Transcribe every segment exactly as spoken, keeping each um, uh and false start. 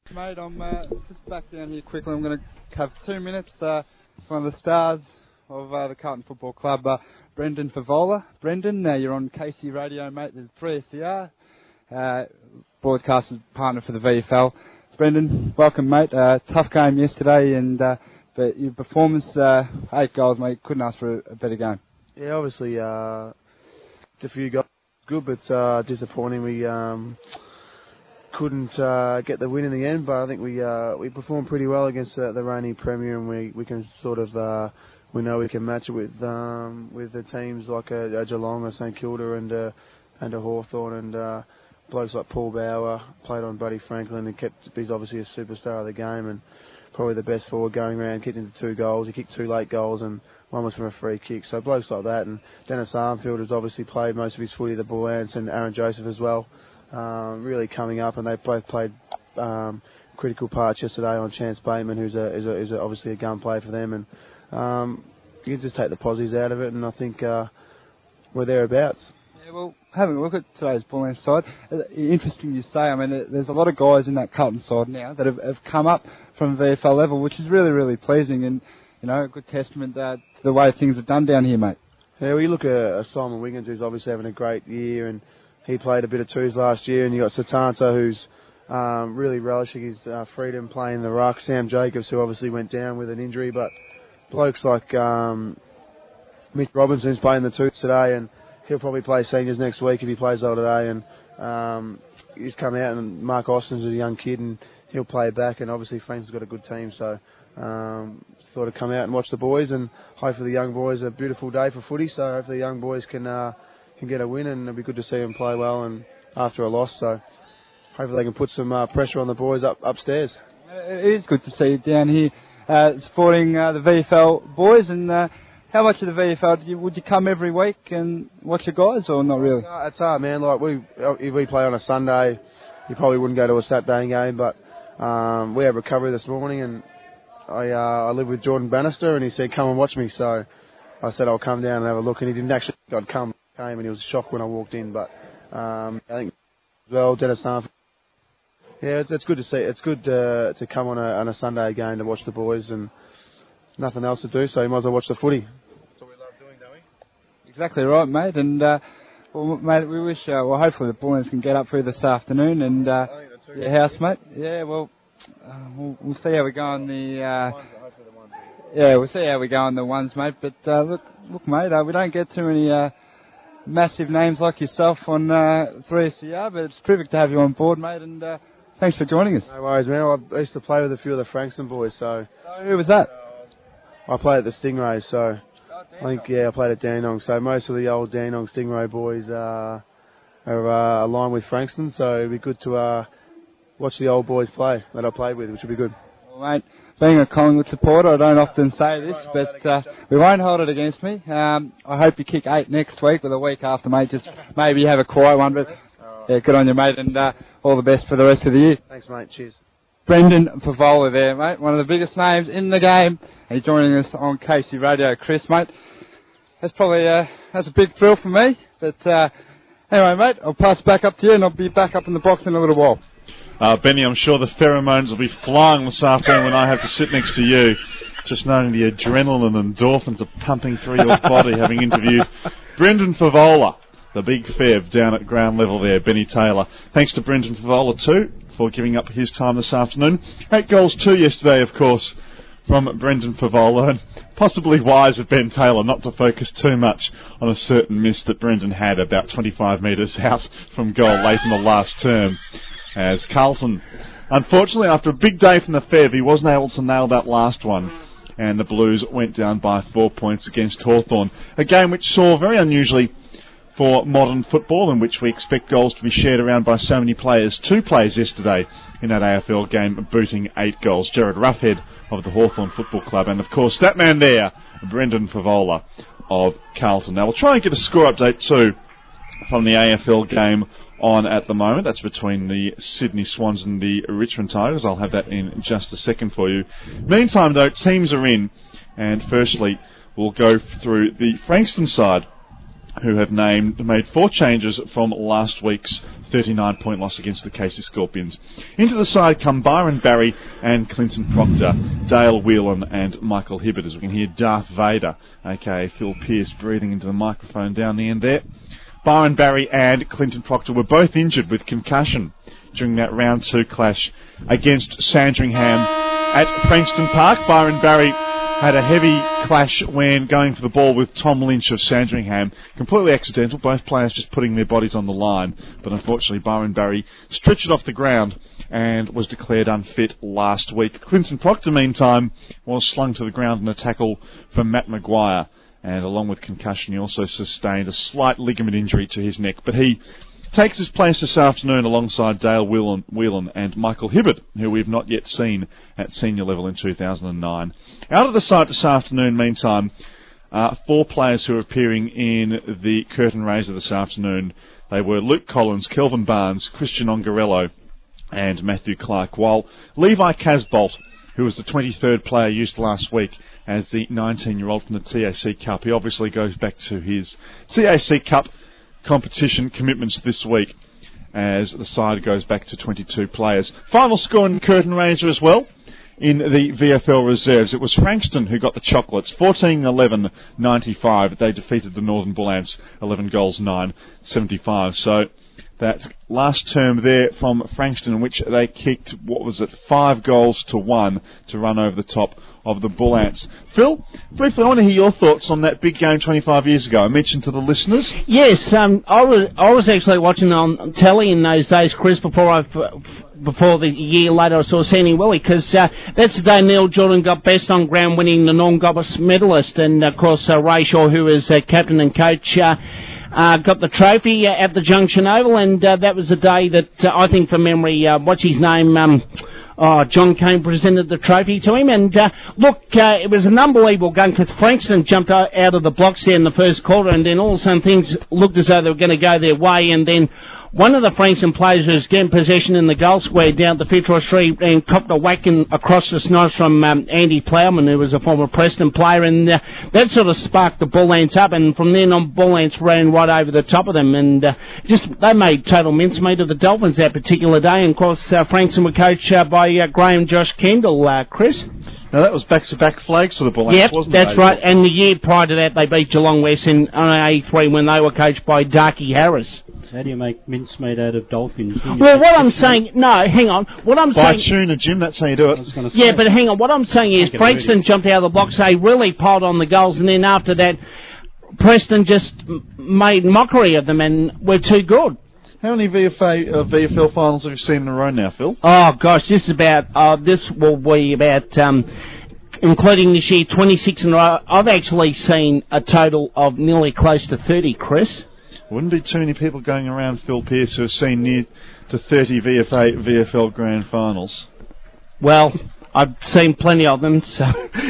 Mate, I'm uh, just back down here quickly. I'm going to have two minutes. Uh, one of the stars of uh, the Carlton Football Club, uh, Brendan Favola. Brendan, uh, you're on K C Radio, mate. There's three S C R, uh, broadcaster partner for the V F L. Brendan, welcome, mate. Uh, tough game yesterday, and uh, but your performance, uh, eight goals, mate. Couldn't ask for a, a better game. Yeah, obviously, uh, a few goals, good, but uh, disappointing. We um, couldn't uh, get the win in the end, but I think we uh, we performed pretty well against uh, the reigning Premier, and we, we can sort of uh, we know we can match it with um, with the teams like a, a Geelong or St Kilda and uh, and a Hawthorn, and uh, blokes like Paul Bauer played on Buddy Franklin and kept. He's obviously a superstar of the game and probably the best forward going around. Kicked into two goals. He kicked two late goals and one was from a free kick. So blokes like that, and Dennis Armfield has obviously played most of his footy at the Bull Ants, and Aaron Joseph as well. Um, really coming up, and they both played um, critical parts yesterday on Chance Bateman, who's a, is, a, is a, obviously a gun player for them, and um, you can just take the positives out of it, and I think uh, we're thereabouts. Yeah, well, having a look at today's Bull Ants side, interesting you say. I mean, there's a lot of guys in that Carlton side now that have, have come up from V F L level, which is really, really pleasing, and you know, a good testament uh, to the way things are done down here, mate. Yeah, well, you look at uh, Simon Wiggins, who's obviously having a great year, and he played a bit of twos last year, and you got Satanta, who's um, really relishing his uh, freedom playing the ruck. Sam Jacobs, who obviously went down with an injury, but blokes like um, Mitch Robinson, who's playing the twos today, and he'll probably play seniors next week if he plays well today. And um, he's come out, and Mark Austin's a young kid, and he'll play back. And obviously, Frank's got a good team, so um, thought I'd come out and watch the boys, and hopefully the young boys. A beautiful day for footy, so hopefully the young boys can. Uh, can get a win, and it'll be good to see them play well and after a loss, so hopefully they can put some uh, pressure on the boys up upstairs. It is good to see you down here uh, supporting uh, the V F L boys, and uh, how much of the V F L, did you, would you come every week and watch the guys, or not really? Uh, it's hard, man. Like we, if we play on a Sunday, you probably wouldn't go to a Saturday game, but um, we had recovery this morning, and I, uh, I live with Jordan Bannister, and he said, come and watch me, so I said I'll come down and have a look, and he didn't actually think I'd come. Came and he was shocked when I walked in, but um, I think well, Dennis Armfield. Yeah, it's, it's good to see. It's good uh, to come on a, on a Sunday game to watch the boys, and nothing else to do, so you might as well watch the footy. That's what we love doing, don't we? Exactly right, mate. And uh, well, mate, we wish. Uh, well, hopefully the Bull Ants can get up for you this afternoon, and uh, your housemate. Yeah, well, uh, we'll, we'll see how we go on the. Uh, yeah, we'll see how we go on the ones, mate. But uh, look, look, mate, uh, we don't get too many. Uh, massive names like yourself on uh, three S C R, but it's terrific to have you on board, mate, and uh, thanks for joining us. No worries, man. I used to play with a few of the Frankston boys, so... Oh, who was that? I played at the Stingrays, so... Oh, I think, yeah, I played at Dandenong, so most of the old Dandenong Stingray boys uh, are uh, aligned with Frankston, so it'd be good to uh, watch the old boys play that I played with, which would be good. Well, mate, being a Collingwood supporter, I don't often say this, but uh, we won't hold it against me. Um, I hope you kick eight next week, or the week after, mate. Just maybe have a quiet one, but yeah, good on you, mate, and uh, all the best for the rest of the year. Thanks, mate. Cheers. Brendan Favola there, mate, one of the biggest names in the game. He's joining us on K C Radio. Chris, mate, that's probably uh, that's a big thrill for me. But uh, anyway, mate, I'll pass back up to you, and I'll be back up in the box in a little while. Uh, Benny, I'm sure the pheromones will be flying this afternoon when I have to sit next to you. Just knowing the adrenaline and endorphins are pumping through your body, having interviewed Brendan Favola, the big Fev down at ground level there, Benny Taylor. Thanks to Brendan Favola too for giving up his time this afternoon. Eight goals too yesterday, of course, from Brendan Favola, and possibly wise of Ben Taylor not to focus too much on a certain miss that Brendan had about twenty-five metres out from goal late in the last term. As Carlton, unfortunately, after a big day from the Fev, he wasn't able to nail that last one, and the Blues went down by four points against Hawthorn. A game which saw, very unusually for modern football, in which we expect goals to be shared around by so many players, two players yesterday in that A F L game booting eight goals. Jared Roughhead of the Hawthorn Football Club, and of course that man there, Brendan Favola of Carlton. Now we'll try and get a score update too from the A F L game on at the moment. That's between the Sydney Swans and the Richmond Tigers. I'll have that in just a second for you. Meantime, though, teams are in, and firstly, we'll go through the Frankston side who have named made four changes from last week's thirty-nine point loss against the Casey Scorpions. Into the side come Byron Barry and Clinton Proctor, Dale Whelan and Michael Hibbert, as we can hear Darth Vader, aka Phil Pearce, breathing into the microphone down the end there. Byron Barry and Clinton Proctor were both injured with concussion during that round two clash against Sandringham at Frankston Park. Byron Barry had a heavy clash when going for the ball with Tom Lynch of Sandringham. Completely accidental, both players just putting their bodies on the line. But unfortunately, Byron Barry stretched it off the ground and was declared unfit last week. Clinton Proctor, meantime, was slung to the ground in a tackle from Matt Maguire. And along with concussion, he also sustained a slight ligament injury to his neck. But he takes his place this afternoon alongside Dale Whelan, Whelan and Michael Hibbert, who we've not yet seen at senior level in two thousand nine. Out of the side this afternoon, meantime, uh, four players who are appearing in the curtain raiser this afternoon. They were Luke Collins, Kelvin Barnes, Christian Ongarello and Matthew Clark, while Levi Casbolt, who was the twenty-third player used last week as the nineteen-year-old from the T A C Cup, he obviously goes back to his T A C Cup competition commitments this week as the side goes back to twenty-two players. Final score in curtain raiser as well in the V F L reserves. It was Frankston who got the chocolates, fourteen eleven ninety-five. They defeated the Northern Bull Ants, eleven goals, nine seventy-five. So that last term there from Frankston, in which they kicked, what was it, five goals to one to run over the top of the Bull Ants. Phil, briefly, I want to hear your thoughts on that big game twenty-five years ago. I mentioned to the listeners. Yes, um, I was I was actually watching on telly in those days, Chris, before I before the year later I saw Sandy Willie, because uh, that's the day Neil Jordan got best on ground, winning the Norm Gobbis medalist, and of course uh, Ray Shaw, who is uh, captain and coach, Uh, Uh, got the trophy uh, at the Junction Oval, and uh, that was the day that uh, I think, from memory, uh, what's his name, um, oh, John Cain presented the trophy to him. And uh, look, uh, it was an unbelievable game because Frankston jumped out of the blocks there in the first quarter, and then all of a sudden things looked as though they were going to go their way, and then one of the Frankston players was getting possession in the goal square down the Fitzroy Street and copped a whack in, across the snipes from um, Andy Plowman, who was a former Preston player, and uh, that sort of sparked the Bull Ants up, and from then on Bull Ants ran right over the top of them, and uh, just they made total mincemeat of the Dolphins that particular day. And of course uh, Frankston were coached uh, by uh, Graham Josh Kendall, uh, Chris. Now that was back-to-back flags for the Bull Ants, yep, wasn't it? That's right, and the year prior to that they beat Geelong West in A three when they were coached by Darky Harris. How do you make mincemeat out of dolphins? Well, what I'm saying, no, hang on. What I'm By saying, tuna, Jim. That's how you do it. yeah, but hang on. What I'm saying is, Frankston jumped out of the blocks. They really piled on the goals, and then after that, Preston just m- made mockery of them and were too good. How many V F A uh, V F L finals have you seen in a row now, Phil? Oh gosh, this is about. Uh, this will be about. Um, including this year, twenty-six in a row. I've actually seen a total of nearly close to thirty, Chris. Wouldn't be too many people going around, Phil Pearce, who have seen near to thirty V F A, V F L grand finals. Well, I've seen plenty of them, so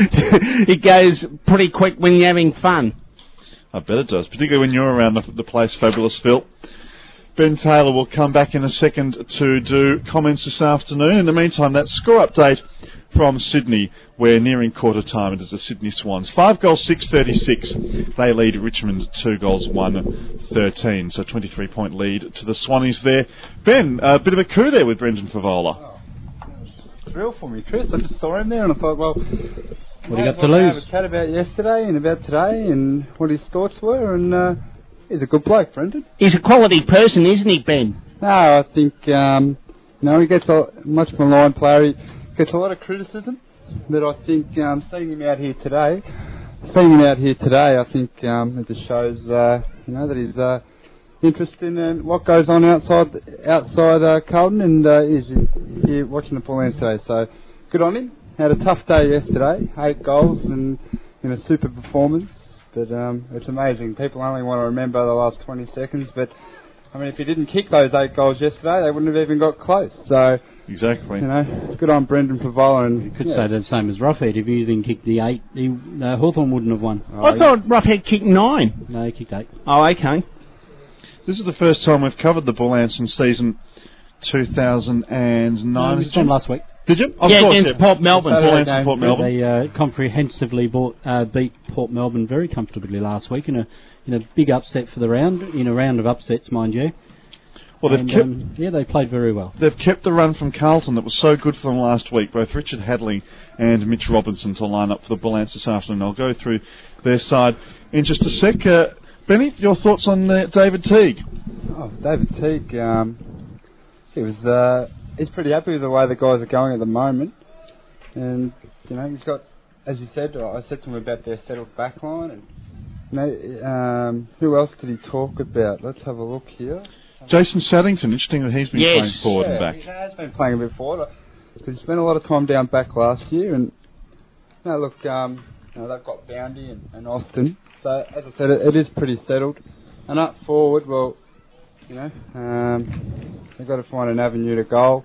it goes pretty quick when you're having fun. I bet it does, particularly when you're around the, the place, fabulous Phil. Ben Taylor will come back in a second to do comments this afternoon. In the meantime, that score update from Sydney. We're nearing quarter time. It is the Sydney Swans. Five goals, six thirty-six. They lead Richmond two goals, one thirteen. So twenty-three point lead to the Swannies there. Ben, a bit of a coup there with Brendan Favola. Oh, it was real for me, Chris. I just saw him there and I thought, well, what do you got to lose? Have a chat about yesterday and about today and what his thoughts were, and uh, he's a good bloke, Brendan. He's a quality person, isn't he, Ben? No, I think um, no, he gets a much maligned player. He gets a lot of criticism. But I think um, seeing him out here today, seeing him out here today, I think um, it just shows, uh, you know, that he's uh, interested in uh, what goes on outside outside uh, Carlton, and uh, he's here watching the Bull Ants today. So good on him. Had a tough day yesterday, eight goals and in a super performance. But um, it's amazing. People only want to remember the last twenty seconds. But I mean, if he didn't kick those eight goals yesterday, they wouldn't have even got close. So. Exactly. You know, good on Brendan Favola. And you could yeah. say the same as Roughhead. If he didn't kick the eight, he, uh, Hawthorn wouldn't have won. Oh, I yeah. thought Roughhead kicked nine. No, he kicked eight. Oh, okay. This is the first time we've covered the Bull Ants in season two thousand nine. No, it was from last week. Did you? Of yeah, course, against yeah. Port Melbourne. Bull Ants and game. Port Melbourne. They uh, comprehensively bought, uh, beat Port Melbourne very comfortably last week in a in a big upset for the round, in a round of upsets, mind you. Well, they've And, kept, um, yeah, they played very well. they've kept the run from Carlton that was so good for them last week. Both Richard Hadley and Mitch Robinson to line up for the Bull Ants this afternoon. I'll go through their side in just a sec. Uh, Benny, your thoughts on uh, David Teague? Oh, David Teague, um, he was, uh, he's pretty happy with the way the guys are going at the moment. And, you know, he's got, as you said, I said to him about their settled backline. And, you know, um, who else did he talk about? Let's have a look here. Jason Saddington, interesting that he's been Yes. playing forward yeah, and back. He has been playing a bit forward because he spent a lot of time down back last year. And, you know, look, um, you know, they've got Boundy and, and Austin. So, as I said, it, it is pretty settled. And up forward, well, you know, um, they've got to find an avenue to goal.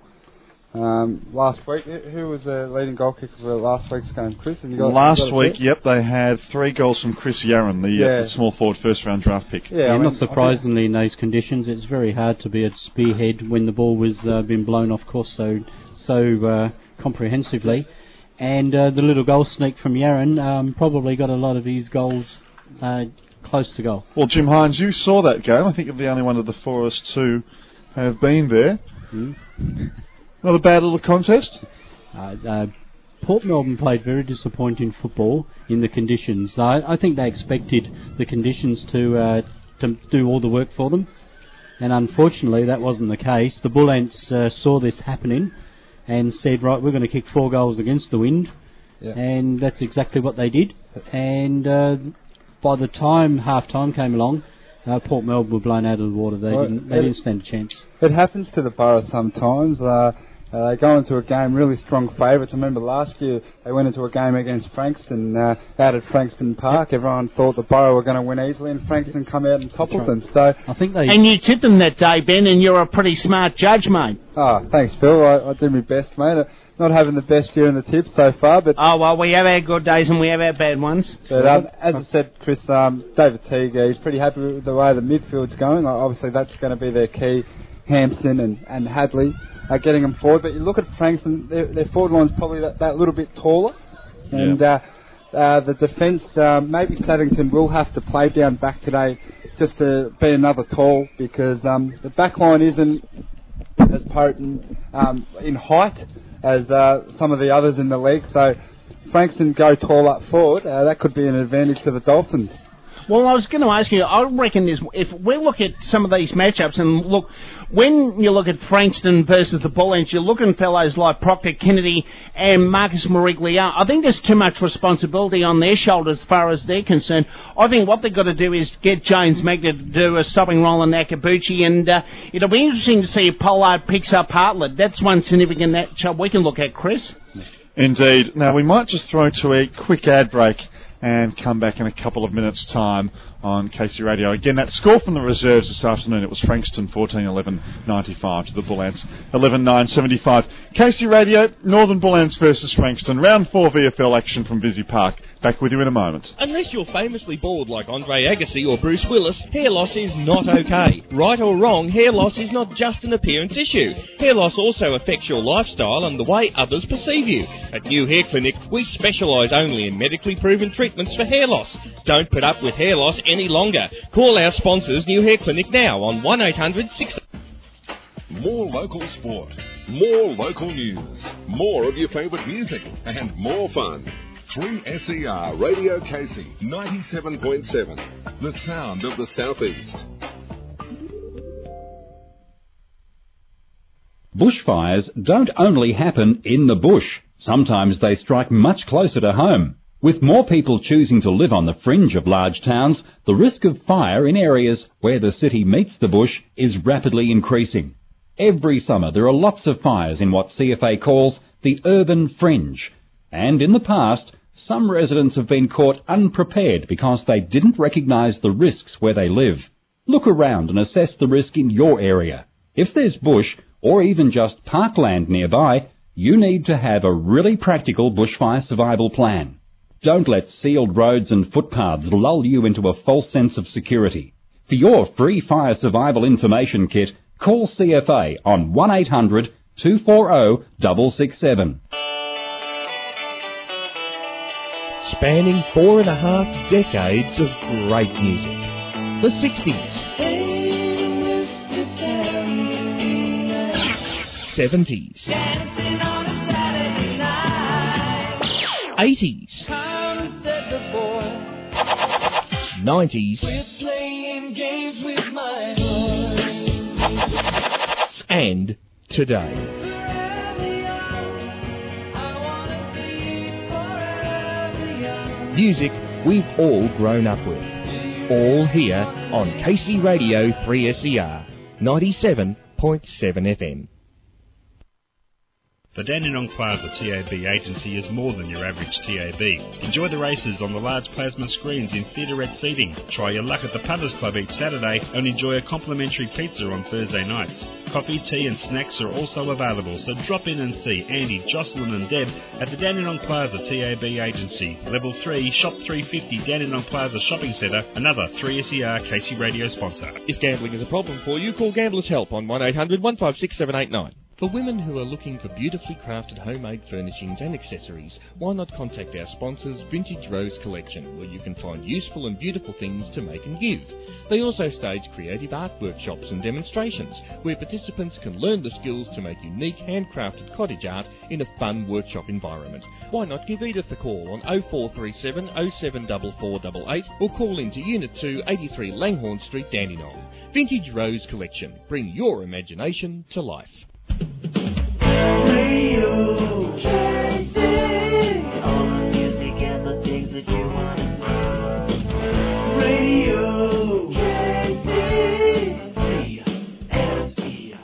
Um, last week, who who was the leading goal kicker for last week's game? Chris, have you got Last you got a week, bit? yep, they had three goals from Chris Yarron, the, Yeah. uh, the small forward first round draft pick. Yeah, Yeah, I mean, not surprisingly in those conditions, it's very hard to be a spearhead when the ball was uh, been blown off course so so uh, comprehensively. And uh, the little goal sneak from Yarron um, probably got a lot of his goals uh, close to goal. Well, Jim Hines, you saw that game. I think you're the only one of the four of us who have been there. Mm. Not a bad little contest. Uh, uh, Port Melbourne played very disappointing football in the conditions. I, I think they expected the conditions to uh, to do all the work for them, and unfortunately that wasn't the case. The Bull Ants uh, saw this happening and said, right, we're going to kick four goals against the wind, Yeah. and that's exactly what they did. And uh, by the time half-time came along, uh, Port Melbourne were blown out of the water. They, Well, didn't, they it- didn't stand a chance. It happens to the Borough sometimes. Uh, uh, they go into a game really strong favourites. I remember last year they went into a game against Frankston uh, out at Frankston Park. Everyone thought the Borough were going to win easily, and Frankston come out and toppled them. So, I think they... And you tipped them that day, Ben, and you're a pretty smart judge, mate. oh, thanks, Phil. I, I did my best, mate. Uh, not having the best year in the tips so far, but Oh, well, we have our good days and we have our bad ones. But um, as I said, Chris, um, David Teague, uh, he's pretty happy with the way the midfield's going. Uh, Obviously, that's going to be their key. Hampson and, and Hadley are getting them forward. But you look at Frankston, their, their forward line's probably that, that little bit taller. And uh, uh, the defence, um, maybe Saddington will have to play down back today just to be another tall because um, the back line isn't as potent um, in height as uh, some of the others in the league. So Frankston go tall up forward. Uh, that could be an advantage to the Dolphins. Well, I was going to ask you, I reckon this, if we look at some of these matchups and look, when you look at Frankston versus the Bull Ants, you're looking at fellows like Proctor Kennedy and Marcus Mariglia. I think there's too much responsibility on their shoulders as far as they're concerned. I think what they've got to do is get James Magda to do a stopping roll on Nakabuchi, and uh, it'll be interesting to see if Pollard picks up Hartlett. That's one significant matchup we can look at, Chris. Indeed. Now, we might just throw to a quick ad break and come back in a couple of minutes' time on K C Radio. Again, that score from the reserves this afternoon, it was Frankston fourteen eleven ninety-five to the Bull Ants eleven nine seventy-five. K C Radio, Northern Bull Ants versus Frankston. Round four V F L action from Visy Park. Back with you in a moment. Unless you're famously bald like Andre Agassi or Bruce Willis, hair loss is not okay. Right or wrong, hair loss is not just an appearance issue. Hair loss also affects your lifestyle and the way others perceive you. At New Hair Clinic, we specialise only in medically proven treatments for hair loss. Don't put up with hair loss any longer. Call our sponsors New Hair Clinic now on one eight hundred six... More local sport, more local news, more of your favourite music, and more fun. three S E R Radio K C ninety-seven point seven, the sound of the southeast. Bushfires don't only happen in the bush. Sometimes they strike much closer to home. With more people choosing to live on the fringe of large towns, the risk of fire in areas where the city meets the bush is rapidly increasing. Every summer there are lots of fires in what C F A calls the urban fringe. And in the past, some residents have been caught unprepared because they didn't recognise the risks where they live. Look around and assess the risk in your area. If there's bush, or even just parkland nearby, you need to have a really practical bushfire survival plan. Don't let sealed roads and footpaths lull you into a false sense of security. For your free fire survival information kit, call C F A on one eight hundred two four zero, six six seven. Spanning four and a half decades of great music. The sixties. seventies. eighties. nineties. And today. Music we've all grown up with. All here on K C Radio three S E R ninety-seven point seven F M. The Dandenong Plaza T A B agency is more than your average T A B. Enjoy the races on the large plasma screens in theatrette seating. Try your luck at the Punters Club each Saturday and enjoy a complimentary pizza on Thursday nights. Coffee, tea and snacks are also available, so drop in and see Andy, Jocelyn and Deb at the Dandenong Plaza T A B agency. Level three, Shop three fifty, Dandenong Plaza Shopping Centre, another three S E R K C Radio sponsor. If gambling is a problem for you, call Gamblers Help on one eight hundred, one five six, seven eight nine. For women who are looking for beautifully crafted homemade furnishings and accessories, why not contact our sponsors Vintage Rose Collection, where you can find useful and beautiful things to make and give. They also stage creative art workshops and demonstrations, where participants can learn the skills to make unique handcrafted cottage art in a fun workshop environment. Why not give Edith a call on oh four three seven, oh seven four four eight eight or call into Unit two, eighty-three Langhorne Street, Dandenong. Vintage Rose Collection. Bring your imagination to life. Radio K C, all the music and the things that you want to know. Radio K C, three S E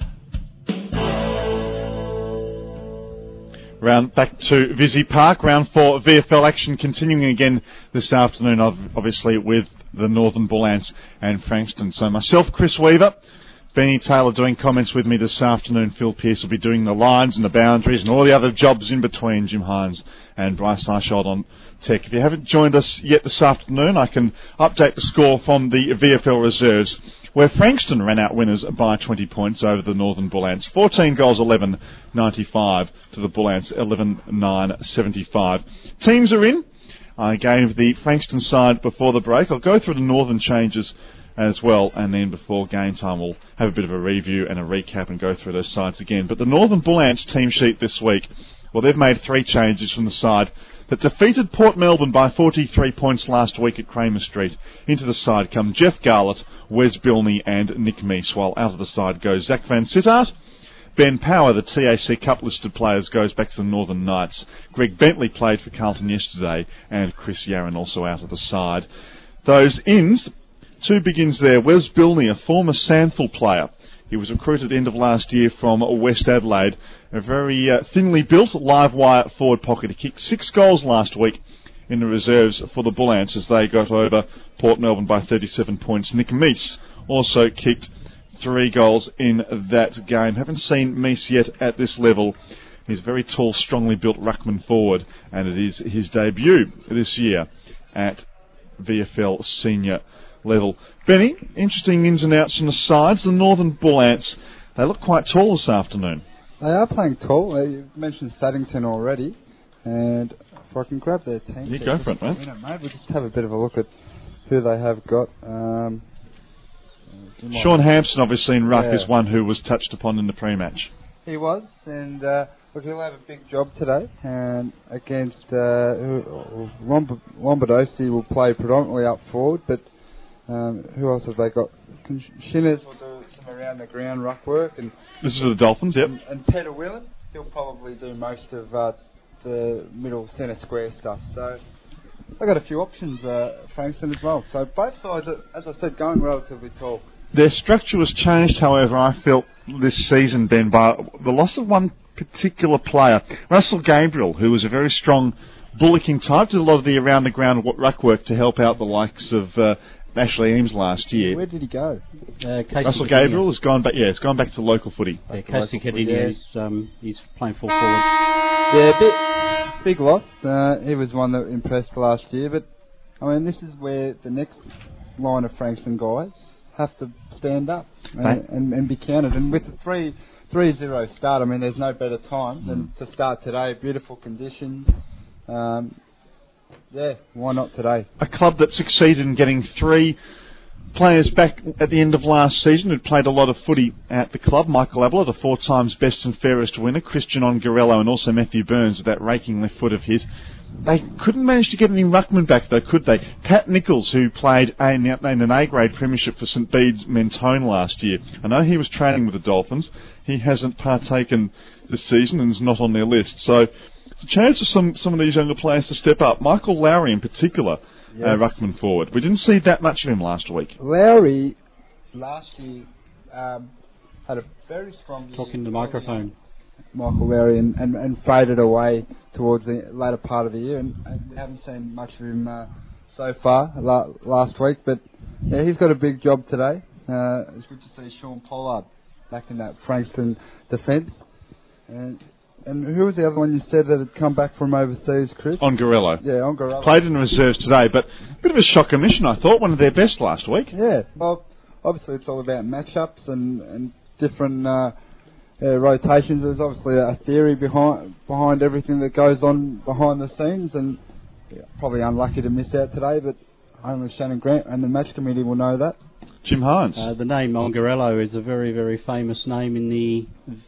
R. Round back to Visy Park, round four V F L action continuing again this afternoon, obviously with the Northern Bull Ants and Frankston. So myself, Chris Weaver, Benny Taylor doing comments with me this afternoon. Phil Pearce will be doing the lines and the boundaries and all the other jobs in between. Jim Hines and Bryce Arshold on tech. If you haven't joined us yet this afternoon, I can update the score from the V F L reserves, where Frankston ran out winners by twenty points over the Northern Bull Ants. fourteen goals, eleven ninety-five to the Bull Ants, eleven nine seventy-five. Teams are in. I gave the Frankston side before the break. I'll go through the Northern changes as well, and then before game time we'll have a bit of a review and a recap and go through those sides again. But the Northern Bull Ants team sheet this week, well, they've made three changes from the side that defeated Port Melbourne by forty-three points last week at Kramer Street. Into the side come Jeff Garlett, Wes Bilney and Nick Meese, while out of the side goes Zach Van Sittart. Ben Power, the T A C Cup listed players, goes back to the Northern Knights. Greg Bentley played for Carlton yesterday, and Chris Yarran also out of the side. Those ins, two big ins there. Wes Bilney, a former Sandful player. He was recruited end of last year from West Adelaide. A very uh, thinly built, live wire forward pocket. He kicked six goals last week in the reserves for the Bull Ants as they got over Port Melbourne by thirty-seven points. Nick Meese also kicked three goals in that game. Haven't seen Meese yet at this level. He's a very tall, strongly built ruckman forward, and it is his debut this year at V F L senior level. Benny, interesting ins and outs from the sides. The Northern Bull Ants, they look quite tall this afternoon. They are playing tall. Uh, you mentioned Saddington already, and if I can grab their team. You go for it, mate. Minute, mate. We'll just have a bit of a look at who they have got. Um, Sean Hampson, obviously in ruck, yeah. is one who was touched upon in the pre-match. He was, and uh, look, he'll have a big job today. And against uh, Lomb- Lombardosi will play predominantly up forward, but um, who else have they got? Shinners will do some around the ground ruck work, and this is the Dolphins, yep. And, and Peter Whelan, he'll probably do most of uh, the middle centre square stuff. So they've got a few options, uh, Frankston as well. So both sides, are, as I said, going relatively tall. Their structure was changed, however, I felt this season, Ben, by the loss of one particular player, Russell Gabriel, who was a very strong bullocking type, did a lot of the around-the-ground ruck work to help out the likes of uh, Ashley Eames last year. Where did he go? Uh, Russell Gabriel has gone back. Yeah, it's gone back to local footy. Yeah, Casey Cadinho is um, he's playing full forward. Yeah, big, big loss. Uh, he was one that impressed last year, but I mean, this is where the next line of Frankston guys have to stand up and, right. and, and be counted. And with the three three zero start. I mean, there's no better time than to start today. Beautiful conditions. Um, yeah, why not today? A club that succeeded in getting three players back at the end of last season who'd played a lot of footy at the club. Michael Abler, the four times best and fairest winner, Christian Ongarello, and also Matthew Burns with that raking left foot of his. They couldn't manage to get any ruckman back though, could they? Pat Nichols, who played in an A-grade premiership for St Bede's Mentone last year. I know he was training with the Dolphins. He hasn't partaken this season and is not on their list. So it's a chance for some, some of these younger players to step up. Michael Lowry in particular. Yes. Uh, ruckman forward. We didn't see that much of him last week. Lowry, last year, um, had a very strong... Talking to the microphone. Michael Lowry, and, and, and faded away towards the later part of the year, and, and we haven't seen much of him uh, so far, la- last week, but yeah, he's got a big job today. Uh, it's good to see Sean Pollard back in that Frankston defence. And... And who was the other one you said that had come back from overseas, Chris? Ongarello. Yeah, Ongarello. Played in the reserves today, but a bit of a shocker mission, I thought. One of their best last week. Yeah, well, obviously it's all about matchups and, and different uh, uh, rotations. There's obviously a theory behind behind everything that goes on behind the scenes, and yeah, probably unlucky to miss out today, but only Shannon Grant and the match committee will know that. Jim Hines. Uh, the name Ongarello is a very, very famous name in the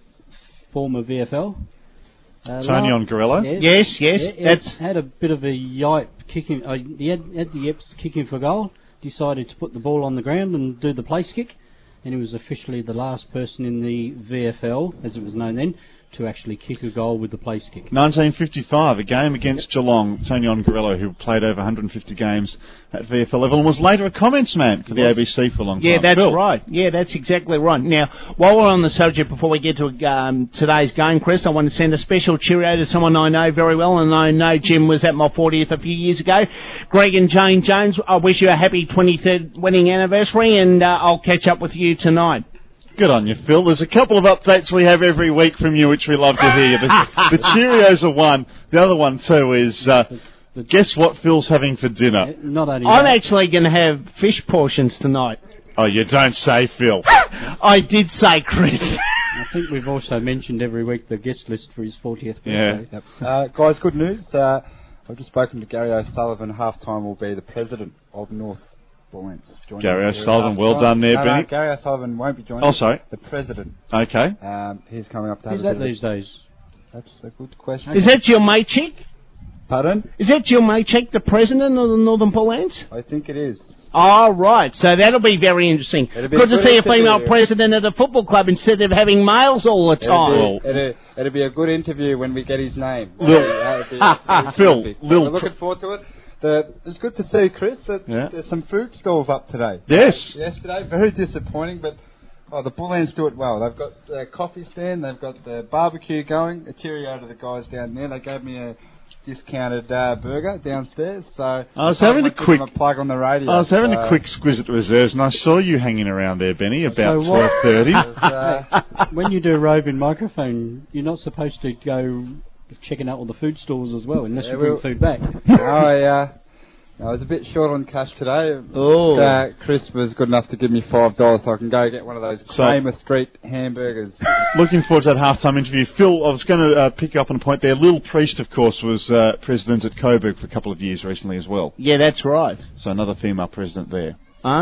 former V F L. Uh, Tony Ongarello? Yes, yes. yes he that's had a bit of a yipe kicking. Uh, he had, had the yips kicking for goal. Decided to put the ball on the ground and do the place kick, and he was officially the last person in the V F L, as it was known then, to actually kick a goal with the place kick. nineteen fifty-five, a game against Geelong. Tony Ongarello, who played over one hundred fifty games at V F L level and was later a comments man for the A B C for a long time. Yeah, that's Bill. right. Yeah, that's exactly right. Now, while we're on the subject, before we get to um, today's game, Chris, I want to send a special cheerio to someone I know very well, and I know Jim was at my fortieth a few years ago. Greg and Jane Jones, I wish you a happy twenty-third wedding anniversary, and uh, I'll catch up with you tonight. Good on you, Phil. There's a couple of updates we have every week from you, which we love to hear. The, the Cheerios are one. The other one, too, is uh, guess what Phil's having for dinner? Not only I'm that. actually going to have fish portions tonight. Oh, you don't say, Phil. I did say, Chris. I think we've also mentioned every week the guest list for his fortieth birthday. Yeah. Yep. Uh, guys, good news. Uh, I've just spoken to Gary O'Sullivan. Half-time will be the president of North Bullens. Gary O'Sullivan, well done there, no, Benny. No, Gary O'Sullivan won't be joining. Oh, sorry. The president. Okay. Um, he's coming up to have Who's a that bit these of, days? That's a good question. Is that your mate chick? Pardon? Is that your mate chick, the president of the Northern Bullens? I think it is. Oh, right. So that'll be very interesting. It'll be Good a to see a female interview. president at a football club instead of having males all the time. It'll be, it'll, it'll be a good interview when we get his name. Lil, That'll be- that'll be Phil, terrific. Lil, We're looking forward to it. The, it's good to see, Chris, that Yeah. there's some food stalls up today. Yes. Yesterday, very disappointing, but oh, the Bullens do it well. They've got the coffee stand, they've got the barbecue going. A cheerio to the guys down there. They gave me a discounted uh, burger downstairs. So I was having a give quick them a plug on the radio. I was having so a quick squiz at the reserves, and I saw you hanging around there, Benny, about So what- twelve thirty. uh, When you do a roving microphone, you're not supposed to go checking out all the food stores as well, unless Yeah, you bring we'll- food back. I, uh, I was a bit short on cash today. Oh. Uh, Chris was good enough to give me five dollars so I can go get one of those So- Kramer Street hamburgers. Looking forward to that halftime interview. Phil, I was going to uh, pick up on a point there. Lil Priest, of course, was uh, president at Coburg for a couple of years recently as well. Yeah, that's right. So another female president there.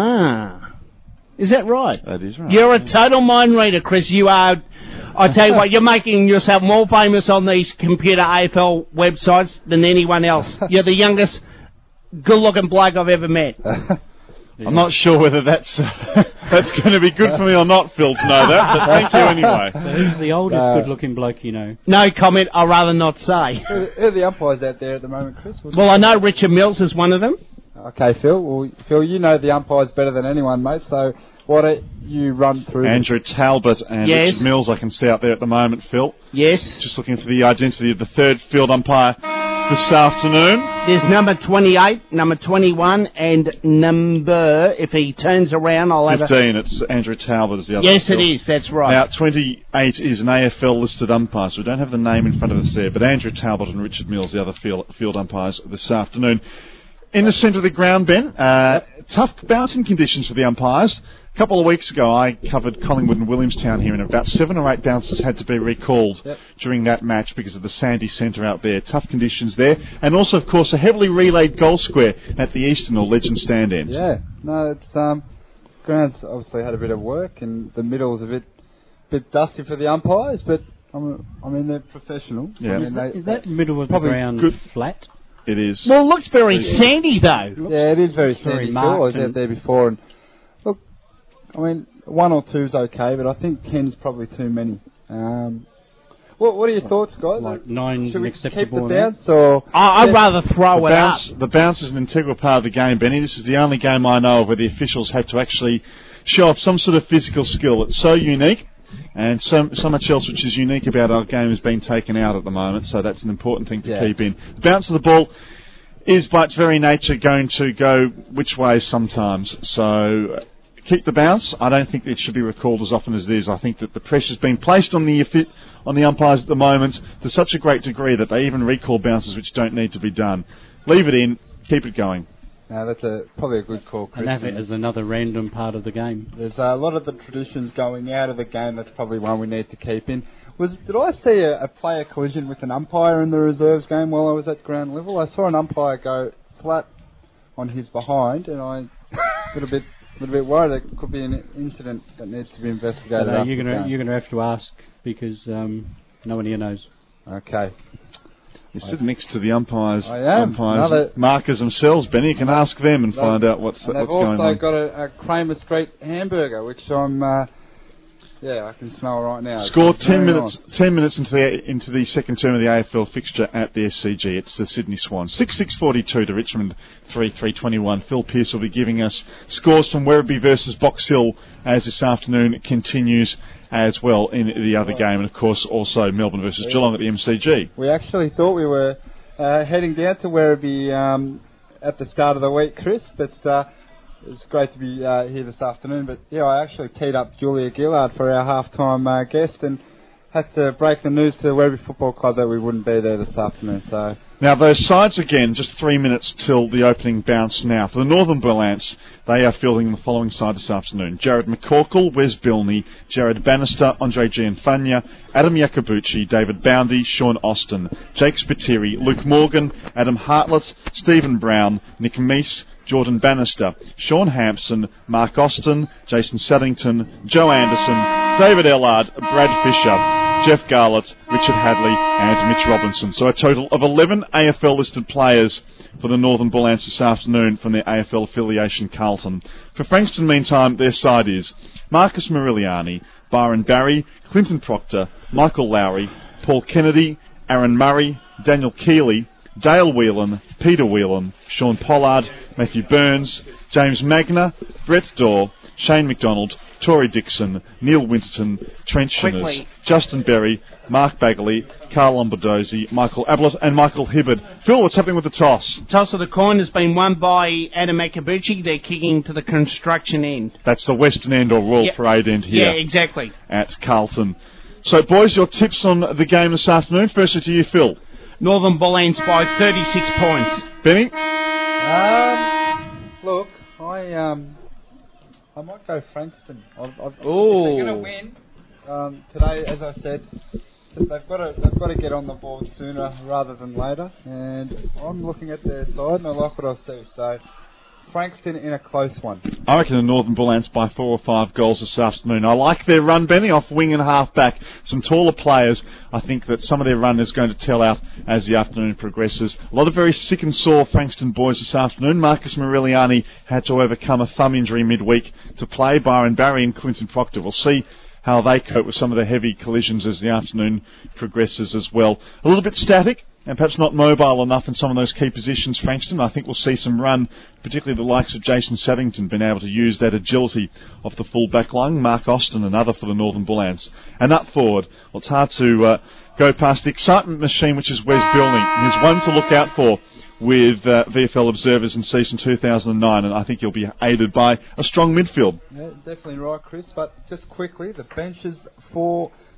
Ah. Is that right? That is right. You're a total mind reader, Chris. You are. I tell you what, you're making yourself more famous on these computer A F L websites than anyone else. You're the youngest good-looking bloke I've ever met. I'm not sure whether that's uh, that's going to be good for me or not, Phil, to know that, but thank you anyway. So who's the oldest Uh, good-looking bloke you know? No comment. I'd rather not say. Who who are the umpires out there at the moment, Chris? Well, I know Richard Mills is one of them. Okay, Phil. Well, Phil, you know the umpires better than anyone, mate. So why don't you run through them? Andrew Talbot and Yes. Richard Mills, I can see out there at the moment, Phil. Yes. Just looking for the identity of the third field umpire this afternoon. There's number twenty-eight, number twenty-one, and number, if he turns around, I'll have a... fifteen, it's Andrew Talbot is the other. Yes, it Phil. is. That's right. Now, twenty-eight is an A F L listed umpire, so we don't have the name in front of us there, but Andrew Talbot and Richard Mills, the other field, field umpires this afternoon. In the centre of the ground, Ben, uh, tough bouncing conditions for the umpires. A couple of weeks ago, I covered Collingwood and Williamstown here, and about seven or eight bouncers had to be recalled Yep. during that match because of the sandy centre out there. Tough conditions there. And also, of course, a heavily relayed goal square at the Eastern or Legend stand end. Yeah, no, it's um, ground's obviously had a bit of work, and the middle's a bit, bit dusty for the umpires, but I mean, I mean they're professional. Yeah. I mean, Is they, that, is that middle of the probably ground good. flat? It is. Well, it looks very It is. sandy, though. Yeah, it is very Very sandy. I was marked out and- there before, and look, I mean, one or two's okay, but I think ten's probably too many. Um, what, what are your thoughts, guys? Like nine's Should we acceptable keep the now? bounce, or I, I'd Yeah. rather throw The it bounce, up. the bounce is an integral part of the game, Benny. This is the only game I know of where the officials had to actually show off some sort of physical skill. It's so unique, and so so much else which is unique about our game has been taken out at the moment, so that's an important thing to Yeah. keep in. The bounce of the ball is by its very nature going to go which way sometimes, so uh, keep the bounce. I don't think it should be recalled as often as it is. I think that the pressure's been placed on the affi- on the umpires at the moment to such a great degree that they even recall bounces which don't need to be done. Leave it in, keep it going. no, that's a probably a good call, Chris. And have it as another random part of the game. There's a lot of the traditions going out of the game. That's probably one we need to keep in. Was did I see a, a player collision with an umpire in the reserves game while I was at ground level? I saw an umpire go flat on his behind, and I a little bit, little bit worried that could be an incident that needs to be investigated. But, uh, after you're the gonna game. you're gonna have to ask because um, no one here knows. Okay. You sit next to the umpires, I am. umpires Another- markers themselves, Benny. You can ask them and They've- find out what's And what's they've going also on. got a, a Kramer Street hamburger, which I'm, uh, yeah, I can smell right now. Score It's ten very minutes. nice. Ten minutes into the into the second term of the A F L fixture at the S C G. It's the Sydney Swans. Six six forty two to Richmond. Three three twenty one. Phil Pearce will be giving us scores from Werribee versus Box Hill as this afternoon continues as well in the other game, and of course also Melbourne versus Geelong at the M C G. We actually thought we were uh, heading down to Werribee um, at the start of the week, Chris, but uh, it's great to be uh, here this afternoon. But yeah, I actually teed up Julia Gillard for our halftime uh, guest and had to break the news to the Werribee Football Club that we wouldn't be there this afternoon. So Now those sides again, just three minutes till the opening bounce now. For the Northern Bullants, they are fielding the following side this afternoon. Jared McCorkle, Wes Bilney, Jared Bannister, Andre Gianfagna, Adam Yakabuchi, David Boundy, Sean Austin, Jake Spiteri, Luke Morgan, Adam Hartlett, Stephen Brown, Nick Meese, Jordan Bannister, Sean Hampson, Mark Austin, Jason Saddington, Joe Anderson, David Ellard, Brad Fisher, Jeff Garlett, Richard Hadley and Mitch Robinson. So a total of eleven A F L listed players for the Northern Bullants this afternoon from their A F L affiliation Carlton. For Frankston, meantime, their side is Marcus Mariliani, Byron Barry, Clinton Proctor, Michael Lowry, Paul Kennedy, Aaron Murray, Daniel Keeley, Dale Whelan, Peter Whelan, Sean Pollard, Matthew Burns, James Magner, Brett Dorr, Shane McDonald, Tory Dixon, Neil Winterton, Trent Shinners, Quickly. Justin Berry, Mark Bagley, Carl Lombardozzi, Michael Ablett and Michael Hibbard. Phil, what's happening with the toss? Toss of the coin has been won by Adam Akabuchi. They're kicking to the construction end. That's the Western End or Royal Yeah. Parade End here Yeah, exactly. at Carlton. So, boys, your tips on the game this afternoon. Firstly to you, Phil. Northern Bullants by thirty-six points. Benny? Um, look, I um, I might go Frankston. I've, I've, if Ooh. they're going to win um, today, as I said, they've got to they've got to get on the board sooner rather than later. And I'm looking at their side, and I like what I see. So Frankston in a close one. I reckon the Northern Bullants by four or five goals this afternoon. I like their run, Benny, off wing and half back. Some taller players. I think that some of their run is going to tell out as the afternoon progresses. A lot of very sick and sore Frankston boys this afternoon. Marcus Mariliani had to overcome a thumb injury midweek to play. Byron Barry and Clinton Proctor. We'll see how they cope with some of the heavy collisions as the afternoon progresses as well. A little bit static and perhaps not mobile enough in some of those key positions, Frankston. I think we'll see some run, particularly the likes of Jason Saddington being able to use that agility off the full back line. Mark Austin, another for the Northern Bullants. And up forward, well, it's hard to uh, go past the excitement machine, which is Wes Bilney. He's one to look out for with uh, V F L observers in season two thousand nine, and I think he'll be aided by a strong midfield. Yeah, definitely right, Chris. But just quickly, the benches for